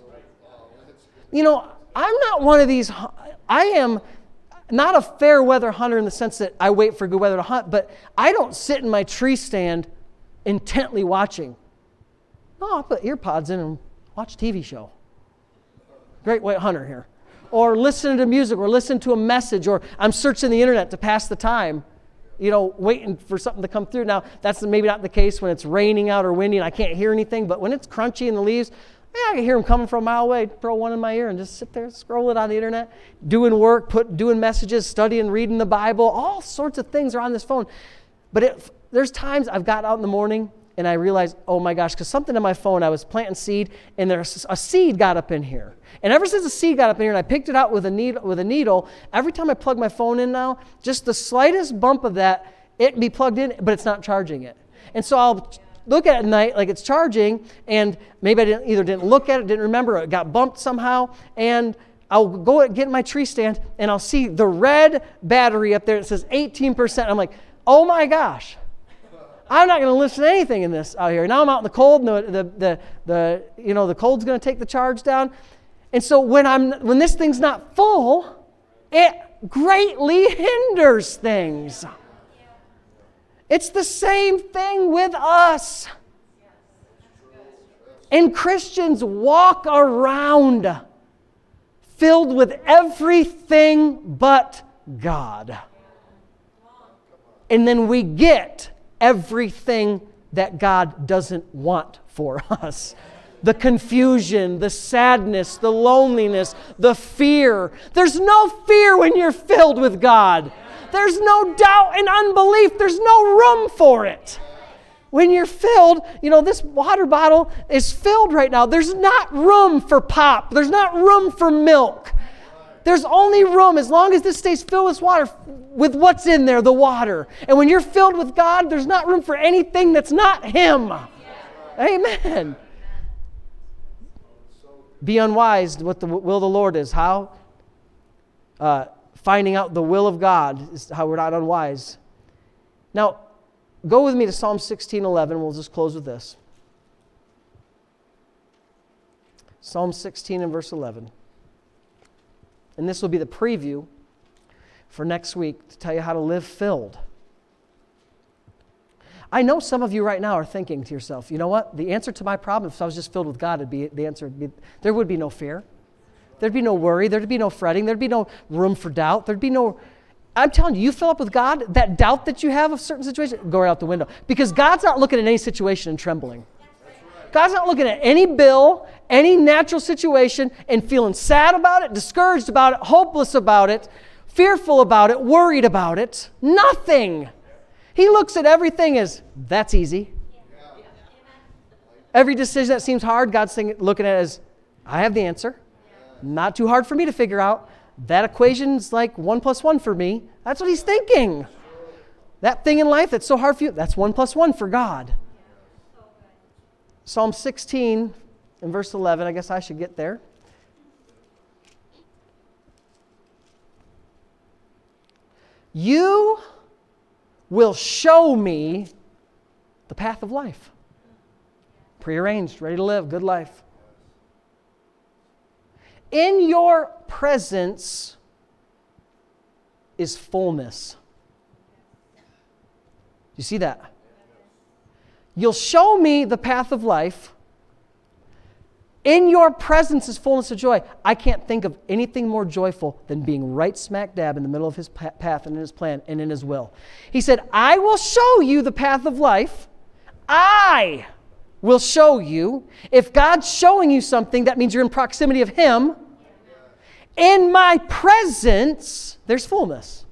You know, I'm not one of these, I am not a fair weather hunter in the sense that I wait for good weather to hunt, but I don't sit in my tree stand intently watching. No, I'll put ear pods in and watch a T V show. Great white hunter here. Or listen to music, or listen to a message, or I'm searching the internet to pass the time, you know, waiting for something to come through. Now, that's maybe not the case when it's raining out or windy and I can't hear anything, but when it's crunchy in the leaves, yeah, I can hear them coming from a mile away. Throw one in my ear and just sit there, scroll it on the internet, doing work, put doing messages, studying, reading the Bible. All sorts of things are on this phone. But it, there's times I've got out in the morning and I realized, oh my gosh, because something in my phone, I was planting seed and there's a seed got up in here. And ever since the seed got up in here and I picked it out with a needle, with a needle, every time I plug my phone in now, just the slightest bump of that, it can be plugged in, but it's not charging it. And so I'll look at it at night like it's charging, and maybe I didn't, either didn't look at it, didn't remember, it got bumped somehow, and I'll go get in my tree stand and I'll see the red battery up there that says eighteen percent. I'm like, oh my gosh. I'm not going to listen to anything in this out here. Now I'm out in the cold, and the, the, the, the you know, the cold's going to take the charge down. And so when I'm when this thing's not full, it greatly hinders things. It's the same thing with us. And Christians walk around filled with everything but God. And then we get everything that God doesn't want for us. The confusion, the sadness, the loneliness, the fear. There's no fear when you're filled with God. There's no doubt and unbelief. There's no room for it. When you're filled, you know, this water bottle is filled right now. There's not room for pop. There's not room for milk. There's only room, as long as this stays filled with water, with what's in there, the water. And when you're filled with God, there's not room for anything that's not Him. Amen. Be unwise what the will of the Lord is. How? Uh, finding out the will of God is how we're not unwise. Now, go with me to Psalm sixteen eleven. We'll just close with this. Psalm sixteen and verse eleven. And this will be the preview for next week to tell you how to live filled. I know some of you right now are thinking to yourself, you know what? The answer to my problem, if I was just filled with God, it'd be, the answer would be, there would be no fear. There'd be no worry. There'd be no fretting. There'd be no room for doubt. There'd be no... I'm telling you, you fill up with God, that doubt that you have of certain situations, go right out the window. Because God's not looking at any situation and trembling. God's not looking at any bill, any natural situation, and feeling sad about it, discouraged about it, hopeless about it, fearful about it, worried about it. Nothing. He looks at everything as, that's easy. Every decision that seems hard, God's looking at it as, I have the answer. Not too hard for me to figure out. That equation's like one plus one for me. That's what He's thinking. That thing in life that's so hard for you, that's one plus one for God. Psalm sixteen and verse eleven, I guess I should get there. You will show me the path of life. Prearranged, ready to live, good life. In your presence is fullness. You see that? You'll show me the path of life. In your presence is fullness of joy. I can't think of anything more joyful than being right smack dab in the middle of His path and in His plan and in His will. He said, I will show you the path of life. I will show you. If God's showing you something, that means you're in proximity of Him. In my presence, there's fullness.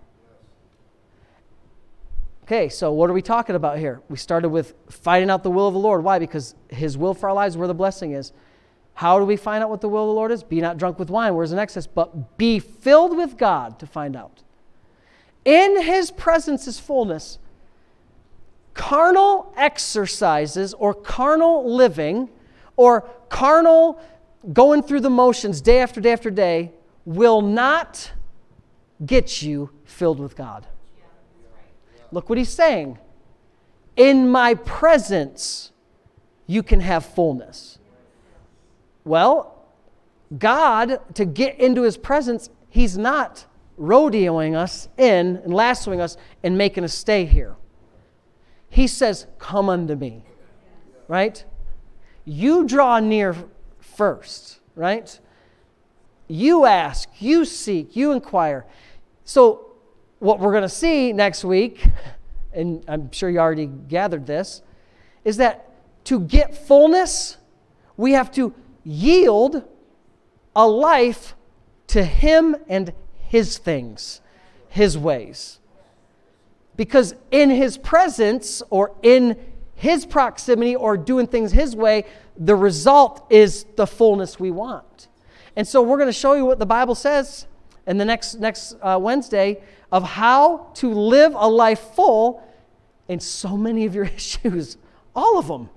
Okay, so what are we talking about here? We started with finding out the will of the Lord. Why? Because His will for our lives, where the blessing is. How do we find out what the will of the Lord is? Be not drunk with wine, where's an excess, but be filled with God to find out. In His presence is fullness. Carnal exercises or carnal living or carnal going through the motions day after day after day will not get you filled with God. Look what He's saying. In my presence, you can have fullness. Well, God, to get into His presence, He's not rodeoing us in and lassoing us and making us stay here. He says, come unto me. Right? You draw near first. Right? You ask, you seek, you inquire. So, what we're going to see next week, and I'm sure you already gathered this, is that to get fullness, we have to yield a life to Him and His things, His ways. Because in His presence or in His proximity or doing things His way, the result is the fullness we want. And so we're going to show you what the Bible says in the next, next uh, Wednesday of how to live a life full in so many of your issues. All of them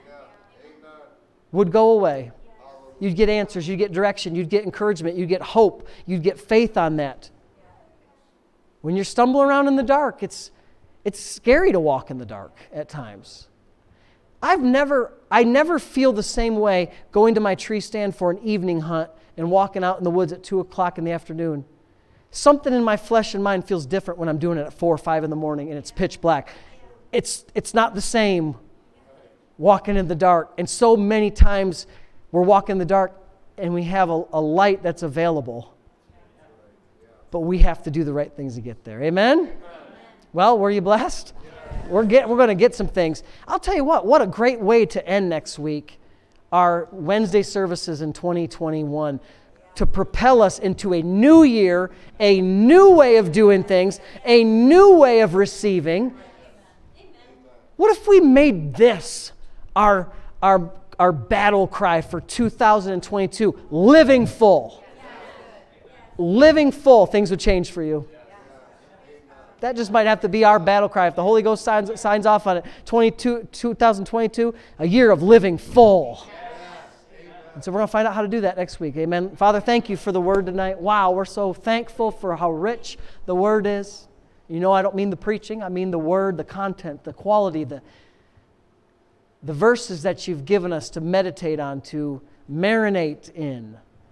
would go away. You'd get answers, you'd get direction, you'd get encouragement, you'd get hope, you'd get faith on that. When you're stumbling around in the dark, it's it's scary to walk in the dark at times. I've never, I never feel the same way going to my tree stand for an evening hunt and walking out in the woods at two o'clock in the afternoon. Something in my flesh and mind feels different when I'm doing it at four or five in the morning and it's pitch black. It's it's not the same walking in the dark. And so many times we're walking in the dark and we have a, a light that's available. But we have to do the right things to get there. Amen? Amen. Well, were you blessed? Yeah. We're get, we're going to get some things. I'll tell you what, what a great way to end next week, our Wednesday services in twenty twenty-one, to propel us into a new year, a new way of doing things, a new way of receiving. What if we made this our, our, our battle cry for two thousand twenty-two, living full? living full, things would change for you. That just might have to be our battle cry. If the Holy Ghost signs, signs off on it, twenty-two, twenty twenty-two, a year of living full. And so we're going to find out how to do that next week. Amen. Father, thank you for the word tonight. Wow, we're so thankful for how rich the word is. You know, I don't mean the preaching. I mean the word, the content, the quality, the, the verses that you've given us to meditate on, to marinate in.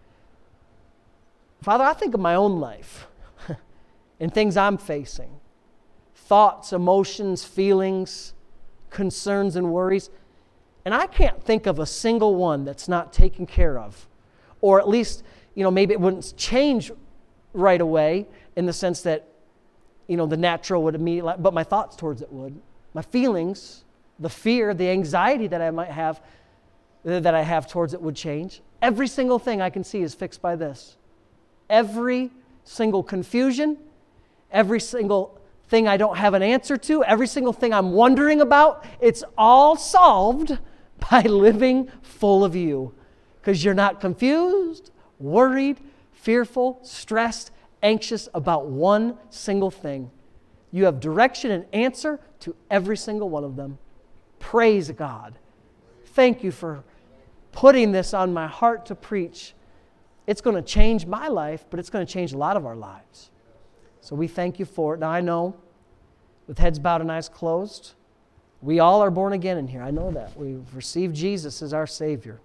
Father, I think of my own life and things I'm facing. Thoughts, emotions, feelings, concerns, and worries. And I can't think of a single one that's not taken care of. Or at least, you know, maybe it wouldn't change right away in the sense that, you know, the natural would immediately, but my thoughts towards it would. My feelings, the fear, the anxiety that I might have, that I have towards it would change. Every single thing I can see is fixed by this. Every single confusion, every single thing I don't have an answer to, every single thing I'm wondering about, it's all solved by living full of you. Because you're not confused, worried, fearful, stressed, anxious about one single thing. You have direction and answer to every single one of them. Praise God. Thank you for putting this on my heart to preach. It's going to change my life, but it's going to change a lot of our lives. So we thank you for it. Now I know, with heads bowed and eyes closed, we all are born again in here. I know that. We've received Jesus as our Savior.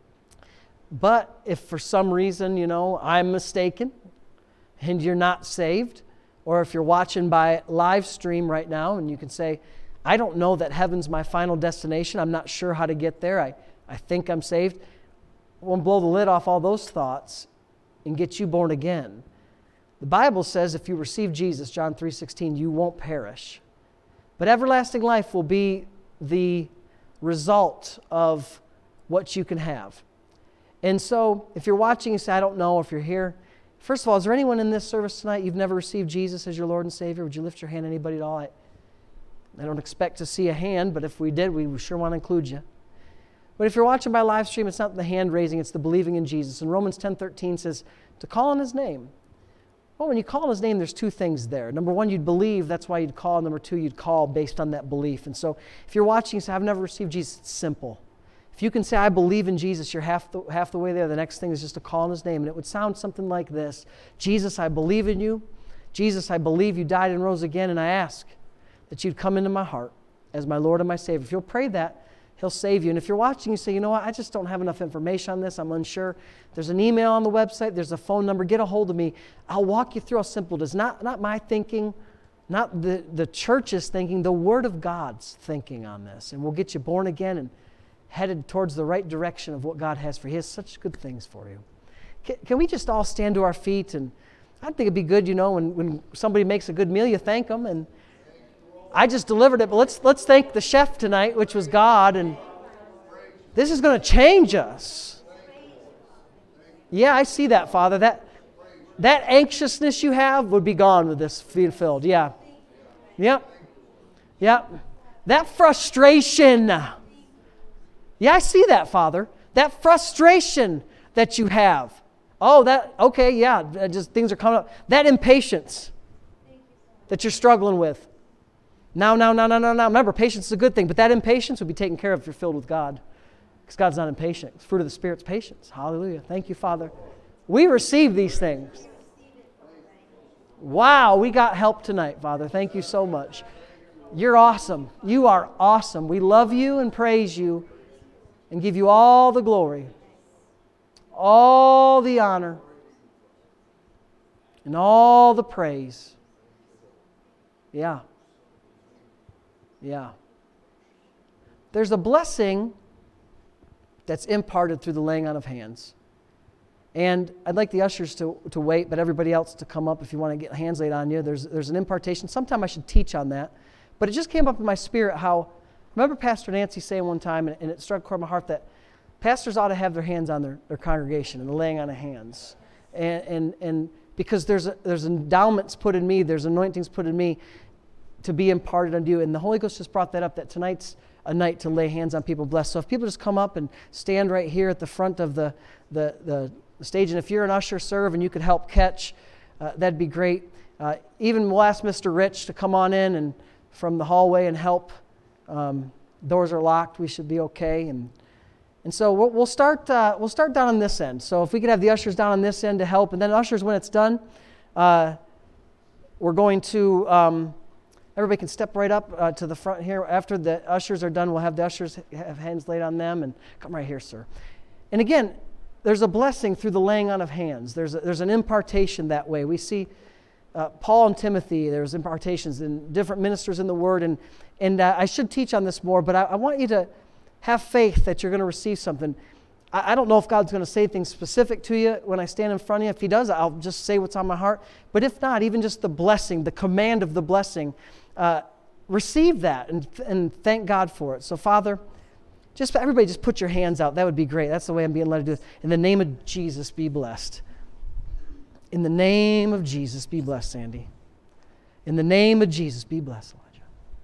But if for some reason, you know, I'm mistaken and you're not saved, or if you're watching by live stream right now and you can say, I don't know that heaven's my final destination. I'm not sure how to get there. I, I think I'm saved. I want to blow the lid off all those thoughts and get you born again. The Bible says if you receive Jesus, John three sixteen, you won't perish. But everlasting life will be the result of what you can have. And so if you're watching and say, I don't know, if you're here, first of all, is there anyone in this service tonight you've never received Jesus as your Lord and Savior? Would you lift your hand, anybody at all? I, I don't expect to see a hand, but if we did, we sure want to include you. But if you're watching by live stream, it's not the hand raising, it's the believing in Jesus. And Romans ten thirteen says to call on His name. Well, when you call on His name, there's two things there. Number one, you'd believe, that's why you'd call. Number two, you'd call based on that belief. And so if you're watching and say, I've never received Jesus, it's simple. If you can say, I believe in Jesus, you're half the, half the way there. The next thing is just to call on His name. And it would sound something like this. Jesus, I believe in you. Jesus, I believe you died and rose again, and I ask that you'd come into my heart as my Lord and my Savior. If you'll pray that, He'll save you. And if you're watching, you say, you know what, I just don't have enough information on this. I'm unsure. There's an email on the website. There's a phone number. Get a hold of me. I'll walk you through how simple it is. Not, not my thinking, not the, the church's thinking, the Word of God's thinking on this. And we'll get you born again and headed towards the right direction of what God has for you. He has such good things for you. Can, can we just all stand to our feet? And I think it'd be good, you know, when, when somebody makes a good meal, you thank them. And I just delivered it, but let's let's thank the chef tonight, which was God, and this is going to change us. Yeah, I see that, Father. That that anxiousness you have would be gone with this being filled. Yeah. Yep. Yep. That frustration. Yeah, I see that, Father. That frustration that you have. Oh, that, okay, yeah, just things are coming up. That impatience that you're struggling with. Now, now, now, now, now, now. Remember, patience is a good thing, but that impatience will be taken care of if you're filled with God. Because God's not impatient. It's fruit of the Spirit's patience. Hallelujah. Thank you, Father. We receive these things. Wow, we got help tonight, Father. Thank you so much. You're awesome. You are awesome. We love you and praise you and give you all the glory, all the honor, and all the praise. Yeah. Yeah. There's a blessing that's imparted through the laying on of hands. And I'd like the ushers to, to wait, but everybody else to come up if you want to get hands laid on you. There's, there's an impartation. Sometime I should teach on that. But it just came up in my spirit how, remember Pastor Nancy saying one time, and, and it struck a chord in my heart, that pastors ought to have their hands on their, their congregation and the laying on of hands. And, and, and because there's, a, there's endowments put in me, there's anointings put in me, to be imparted unto you. And the Holy Ghost just brought that up, that tonight's a night to lay hands on people blessed. So if people just come up and stand right here at the front of the, the, the the stage. And if you're an usher, serve, and you could help catch, uh, that'd be great. Uh, even we'll ask Mister Rich to come on in and from the hallway and help. Um, doors are locked. We should be okay. And and so we'll, we'll start. Uh, we'll start down on this end. So if we could have the ushers down on this end to help, and then ushers, when it's done, uh, we're going to. Um, everybody can step right up uh, to the front here. After the ushers are done, we'll have the ushers have hands laid on them, and come right here, sir. And again, there's a blessing through the laying on of hands. There's a, there's an impartation that way. We see. Uh, Paul and Timothy, there's impartations in different ministers in the Word, and and uh, I should teach on this more, but I, I want you to have faith that you're going to receive something. I, I don't know if God's going to say things specific to you when I stand in front of you. If He does, I'll just say what's on my heart. But if not, even just the blessing, the command of the blessing, uh, receive that and and thank God for it. So, Father, just everybody just put your hands out. That would be great. That's the way I'm being led to do it. In the name of Jesus, be blessed. In the name of Jesus, be blessed, Sandy. In the name of Jesus, be blessed, Elijah.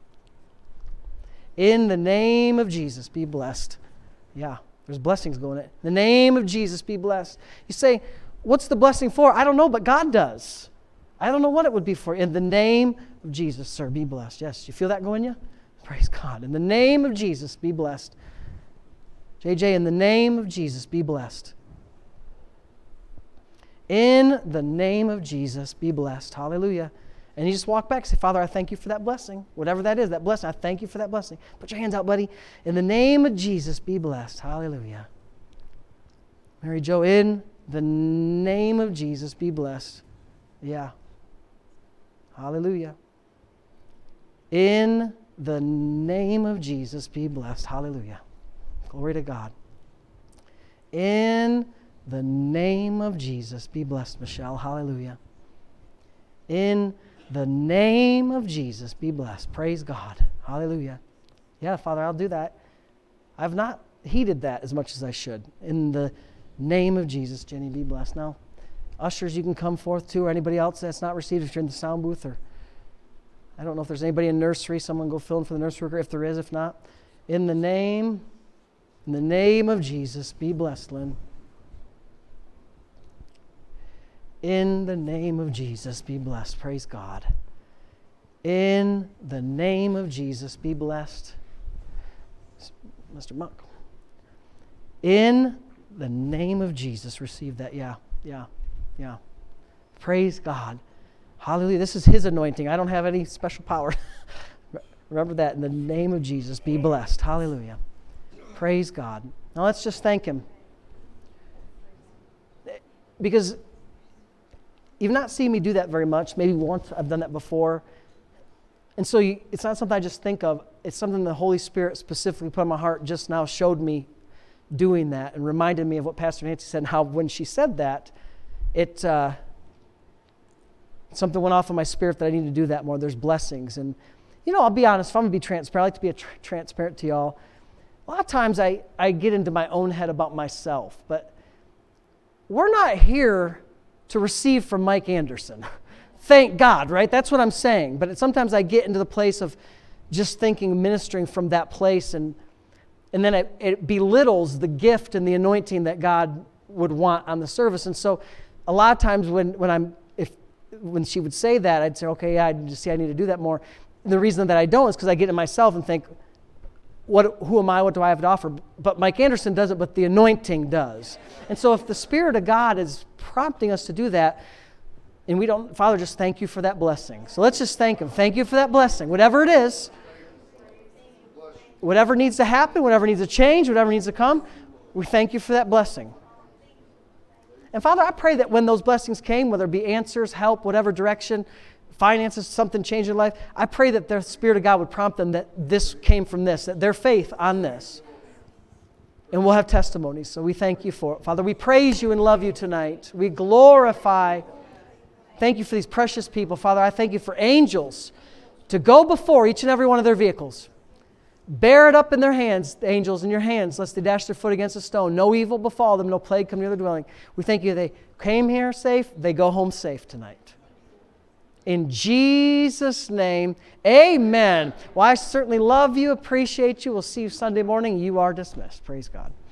In the name of Jesus, be blessed. Yeah, there's blessings going in. In the name of Jesus, be blessed. You say, what's the blessing for? I don't know, but God does. I don't know what it would be for. In the name of Jesus, sir, be blessed. Yes, you feel that going you? Praise God. In the name of Jesus, be blessed. J J, in the name of Jesus, be blessed. In the name of Jesus, be blessed. Hallelujah. And you just walk back and say, Father, I thank you for that blessing. Whatever that is, that blessing, I thank you for that blessing. Put your hands out, buddy. In the name of Jesus, be blessed. Hallelujah. Mary Jo, in the name of Jesus, be blessed. Yeah. Hallelujah. In the name of Jesus, be blessed. Hallelujah. Glory to God. In the name of Jesus, be blessed, Michelle. Hallelujah. In the name of Jesus, be blessed. Praise God. Hallelujah. Yeah, Father, I'll do that. I've not heeded that as much as I should. In the name of Jesus, Jenny, be blessed. Now, ushers, you can come forth too, or anybody else that's not received if you're in the sound booth, or I don't know if there's anybody in nursery. Someone go fill in for the nursery worker if there is. If not, in the name, in the name of Jesus, be blessed, Lynn. In the name of Jesus, be blessed. Praise God. In the name of Jesus, be blessed. Mister Monk. In the name of Jesus, receive that. Yeah, yeah, yeah. Praise God. Hallelujah. This is His anointing. I don't have any special power. Remember that. In the name of Jesus, be blessed. Hallelujah. Praise God. Now let's just thank Him. Because you've not seen me do that very much. Maybe once I've done that before. And so you, it's not something I just think of. It's something the Holy Spirit specifically put on my heart just now, showed me doing that and reminded me of what Pastor Nancy said and how when she said that, it uh, something went off in my spirit that I need to do that more. There's blessings. And, you know, I'll be honest. If I'm going to be transparent, I like to be a tr- transparent to y'all. A lot of times I, I get into my own head about myself. But we're not here to receive from Mike Anderson. Thank God, right? That's what I'm saying. But it, sometimes I get into the place of just thinking, ministering from that place, and and then it, it belittles the gift and the anointing that God would want on the service. And so a lot of times when, when I'm if when she would say that, I'd say, okay, yeah, I just see I need to do that more. The reason that I don't is because I get in myself and think, What, who am I? What do I have to offer? But Mike Anderson doesn't, but the anointing does. And so if the Spirit of God is prompting us to do that, and we don't, Father, just thank you for that blessing. So let's just thank Him. Thank you for that blessing. Whatever it is, whatever needs to happen, whatever needs to change, whatever needs to come, we thank you for that blessing. And Father, I pray that when those blessings came, whether it be answers, help, whatever direction, finances, something changed in life, I pray that the Spirit of God would prompt them that this came from this, that their faith on this. And we'll have testimonies, so we thank you for it. Father, we praise you and love you tonight. We glorify. Thank you for these precious people. Father, I thank you for angels to go before each and every one of their vehicles. Bear it up in their hands, the angels in your hands, lest they dash their foot against a stone. No evil befall them, no plague come near their dwelling. We thank you they came here safe, they go home safe tonight. In Jesus' name, amen. Well, I certainly love you, appreciate you. We'll see you Sunday morning. You are dismissed. Praise God.